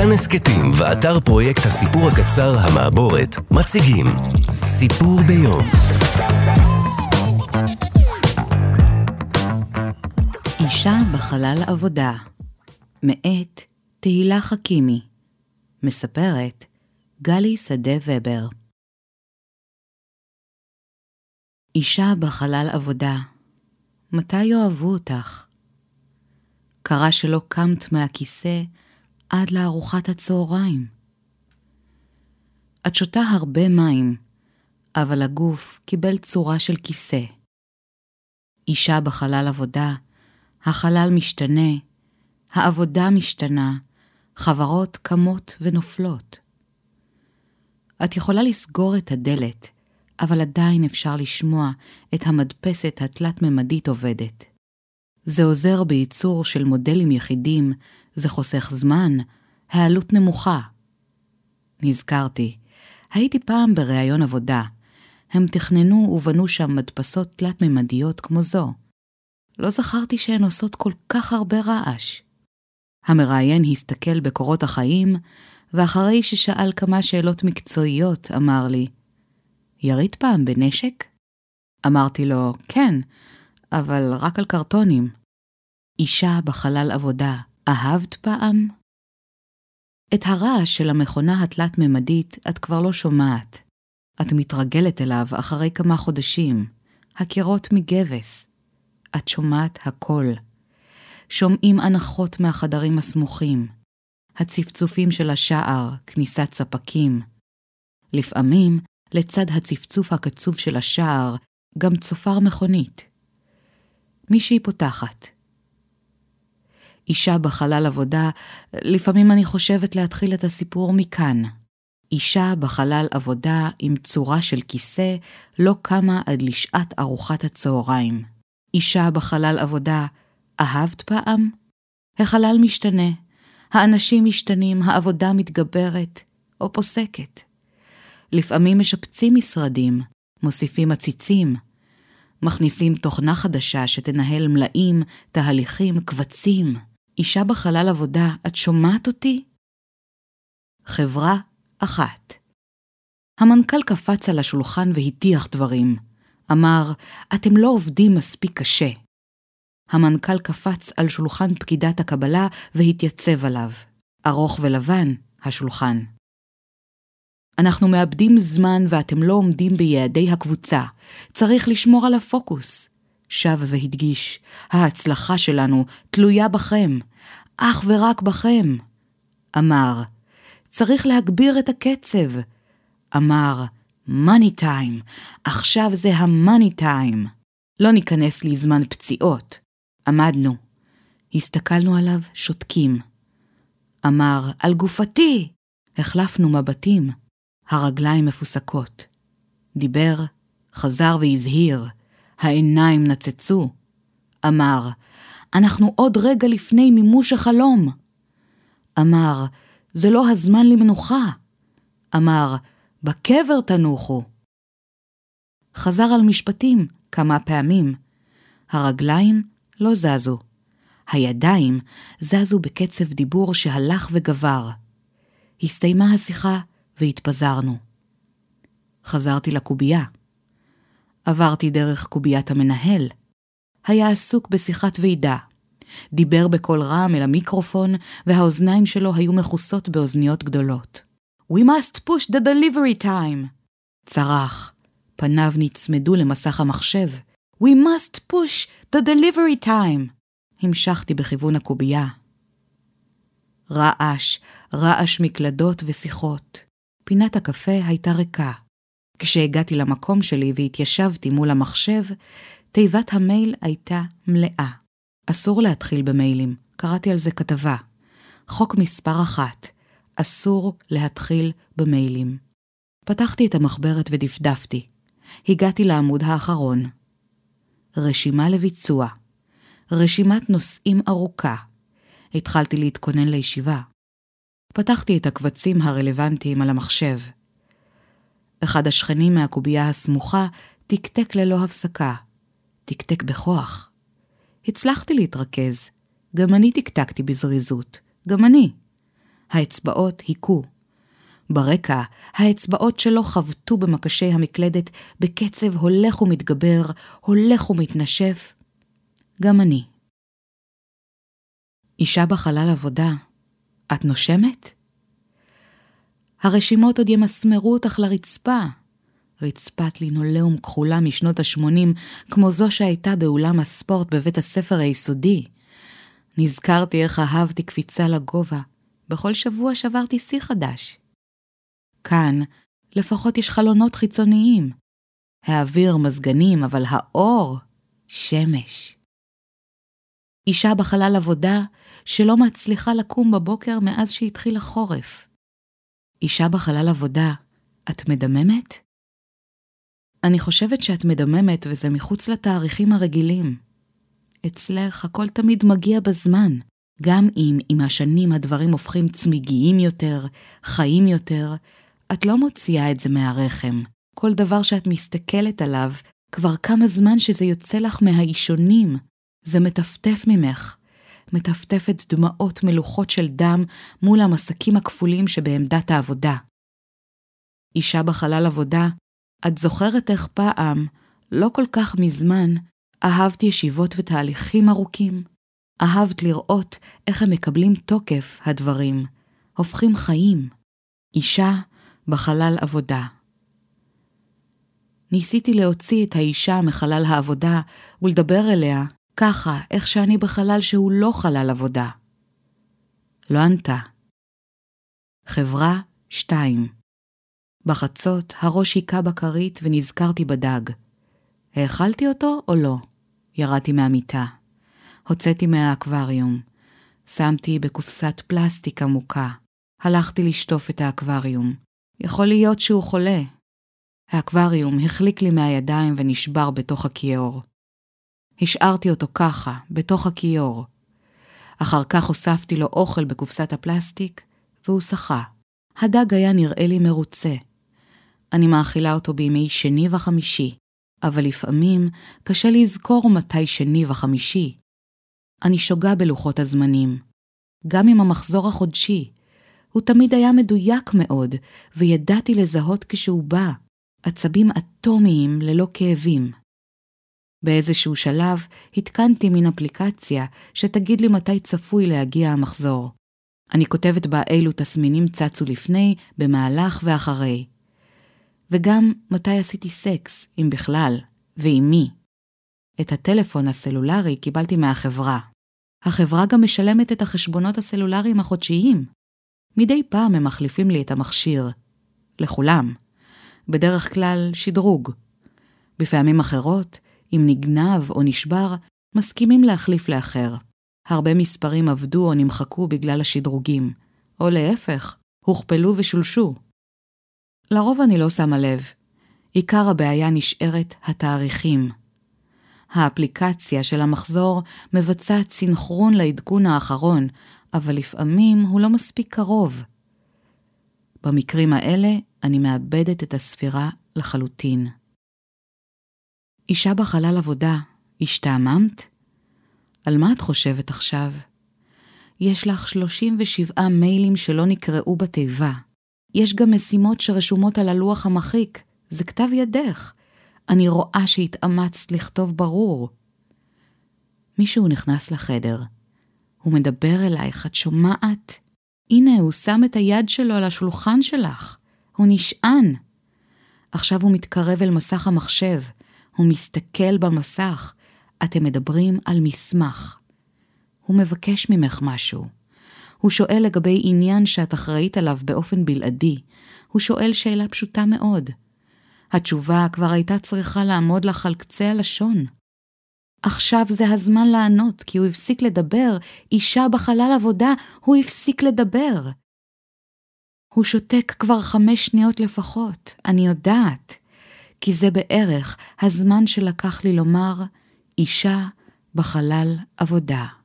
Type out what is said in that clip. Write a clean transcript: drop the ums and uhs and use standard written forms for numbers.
כאן הסקטים ואתר פרויקט הסיפור הקצר המעבורת מציגים סיפור ביום. אישה בחלל עבודה, מאת תהילה חכימי, מספרת גלי שדה ובר. אישה בחלל עבודה, מתי יאהבו אותך? קרה שלא קמת מהכיסא עד לארוחת הצהריים. את שותה הרבה מים, אבל הגוף קיבל צורה של כיסא. אישה בחלל עבודה, החלל משתנה, העבודה משתנה, חברות קמות ונופלות. את יכולה לסגור את הדלת, אבל עדיין אפשר לשמוע את המדפסת התלת-ממדית עובדת. זה עוזר בייצור של מודלים יחידים, זה חוסך זמן, העלות נמוכה. נזכרתי, הייתי פעם בראיון עבודה. הם תכננו ובנו שם מדפסות תלת-ממדיות כמו זו. לא זכרתי שהן עושות כל כך הרבה רעש. המראיין הסתכל בקורות החיים, ואחרי ששאל כמה שאלות מקצועיות, אמר לי, ירית פעם בנשק? אמרתי לו, כן, אבל רק על קרטונים. אישה בחלל עבודה, אהבת פעם? את הרעש של המכונה התלת-ממדית את כבר לא שומעת. את מתרגלת אליו אחרי כמה חודשים. הקירות מגבס. את שומעת הכל. שומעים הנחות מהחדרים הסמוכים. הצפצופים של השער, כניסת ספקים. לפעמים, לצד הצפצוף הקצוב של השער, גם צופר מכונית. מישהי פותחת. אישה בחלל עבודה, לפעמים אני חושבת להתחיל את הסיפור מכאן. אישה בחלל עבודה עם צורה של כיסא לא קמה עד לשעת ארוחת הצהריים. אישה בחלל עבודה, אהבת פעם? החלל משתנה, האנשים משתנים, העבודה מתגברת או פוסקת. לפעמים משפצים משרדים, מוסיפים עציצים, מכניסים תוכנה חדשה שתנהל מלאים, תהליכים, קבצים. אישה בחלל עבודה, את שומעת אותי? חברה אחת. המנכ"ל קפץ על השולחן והטיח דברים. אמר, אתם לא עובדים מספיק קשה. המנכ"ל קפץ על שולחן פקידת הקבלה והתייצב עליו. ארוך ולבן, השולחן. אנחנו מאבדים זמן ואתם לא עומדים ביעדי הקבוצה. צריך לשמור על הפוקוס. שב והדגיש, ההצלחה שלנו תלויה בכם, אך ורק בכם. אמר, צריך להגביר את הקצב. אמר, money time, עכשיו זה ה-money time. לא ניכנס לי זמן פציעות. עמדנו. הסתכלנו עליו שותקים. אמר, על גופתי. החלפנו מבטים. הרגליים מפוסקות. דיבר, חזר והזהיר. העיניים נצצו. אמר, אנחנו עוד רגע לפני מימוש החלום. אמר, זה לא הזמן למנוחה. אמר, בקבר תנוחו. חזר על משפטים כמה פעמים. הרגליים לא זזו. הידיים זזו בקצב דיבור שהלך וגבר. הסתיימה השיחה והתפזרנו. חזרתי לקובייה. עברתי דרך קוביית המנהל. היה עסוק בשיחת ועידה. דיבר בקול רם אל המיקרופון, והאוזניים שלו היו מכוסות באוזניות גדולות. We must push the delivery time. צרח. פניו נצמדו למסך המחשב. We must push the delivery time. המשכתי בכיוון הקובייה. רעש מקלדות ושיחות. פינת הקפה הייתה ריקה. כשהגעתי למקום שלי והתיישבתי מול המחשב, תיבת המייל הייתה מלאה. אסור להתחיל במיילים, קראתי על זה כתבה. חוק מספר 1, אסור להתחיל במיילים. פתחתי את המחברת ודפדפתי. הגעתי לעמוד האחרון. רשימה לביצוע. רשימת נושאים ארוכה. התחלתי להתכונן לישיבה. פתחתי את הקבצים הרלוונטיים על המחשב. אחד השכנים מהקובייה הסמוכה תקתק ללא הפסקה. תקתק בכוח. הצלחתי להתרכז. גם אני תקתקתי בזריזות. גם אני. האצבעות היכו. ברקע, האצבעות שלו חבטו במקשי המקלדת בקצב הולך ומתגבר, הולך ומתנשף. גם אני. אישה בחלל עבודה, את נושמת? הרשימות עוד ימסמרו אותך לרצפה. רצפת לינולאום כחולה משנות ה-80, כמו זו שהייתה באולם הספורט בבית הספר היסודי. נזכרתי איך אהבתי קפיצה לגובה. בכל שבוע שברתי שיא חדש. כאן לפחות יש חלונות חיצוניים. האוויר מזגנים, אבל האור שמש. אישה בחלל עבודה שלא מצליחה לקום בבוקר מאז שהתחיל החורף. אישה בחלל עבודה, את מדממת? אני חושבת שאת מדממת וזה מחוץ לתאריכים הרגילים. אצלך הכל תמיד מגיע בזמן, גם אם עם השנים הדברים הופכים צמיגיים יותר, חיים יותר, את לא מוציאה את זה מהרחם. כל דבר שאת מסתכלת עליו, כבר כמה זמן שזה יוצא לך מהאישונים, זה מטפטף ממך. מטפטפת דמעות מלוכות של דם מול המסקים הכפולים שבעמדת העבודה. אישה בחלל עבודה, את זוכרת איך פעם, לא כל כך מזמן, אהבת ישיבות ותהליכים ארוכים? אהבת לראות איך הם מקבלים תוקף הדברים, הופכים חיים. אישה בחלל עבודה. ניסיתי להוציא את האישה מחלל העבודה ולדבר אליה ככה, איך שאני בחלל שהוא לא חלל עבודה. לא ענתה. חברה 2. בחצות הראש היקה בכרית ונזכרתי בדג. האכלתי אותו או לא? ירדתי מהמיטה. הוצאתי מהאקווריום. שמתי בקופסת פלסטיק עמוקה. הלכתי לשטוף את האקווריום. יכול להיות שהוא חולה. האקווריום החליק לי מהידיים ונשבר בתוך הכיור. השארתי אותו ככה, בתוך הכיור. אחר כך הוספתי לו אוכל בקופסת הפלסטיק, והוא שחה. הדג היה נראה לי מרוצה. אני מאכילה אותו בימי שני וחמישי, אבל לפעמים קשה לזכור מתי שני וחמישי. אני שוגה בלוחות הזמנים. גם עם המחזור החודשי, הוא תמיד היה מדויק מאוד, וידעתי לזהות כשהוא בא, עצבים אטומיים ללא כאבים. באיזשהו שלב התקנתי מן אפליקציה שתגיד לי מתי צפוי להגיע המחזור. אני כותבת בה אילו תסמינים צצו לפני, במהלך ואחרי. וגם מתי עשיתי סקס, אם בכלל, ועם מי. את הטלפון הסלולרי קיבלתי מהחברה. החברה גם משלמת את החשבונות הסלולריים החודשיים. מדי פעם הם מחליפים לי את המכשיר. לכולם. בדרך כלל שדרוג. בפעמים אחרות, אם נגנב או נשבר, מסכימים להחליף לאחר. הרבה מספרים עבדו או נמחקו בגלל השדרוגים, או להפך, הוכפלו ושולשו. לרוב אני לא שמה לב. עיקר הבעיה נשארת התאריכים. האפליקציה של המחזור מבצעת סינכרון לעדכון האחרון, אבל לפעמים הוא לא מספיק קרוב. במקרים האלה אני מאבדת את הספירה לחלוטין. אישה בחלל עבודה, השתעממת? על מה את חושבת עכשיו? יש לך 37 מיילים שלא נקראו בתיבה. יש גם משימות שרשומות על הלוח המחיק. זה כתב ידך. אני רואה שהתאמצת לכתוב ברור. מישהו נכנס לחדר. הוא מדבר אלייך, את שומעת? הנה, הוא שם את היד שלו על השולחן שלך. הוא נשען. עכשיו הוא מתקרב אל מסך המחשב. הוא מסתכל במסך. אתם מדברים על מסמך. הוא מבקש ממך משהו. הוא שואל לגבי עניין שאת אחראית עליו באופן בלעדי. הוא שואל שאלה פשוטה מאוד. התשובה כבר הייתה צריכה לעמוד לך על קצה הלשון. עכשיו זה הזמן לענות, כי הוא הפסיק לדבר. אישה בחלל עבודה, הוא הפסיק לדבר. הוא שותק כבר 5 שניות לפחות, אני יודעת. כי זה בערך הזמן שלקח לי לומר, אישה בחלל עבודה.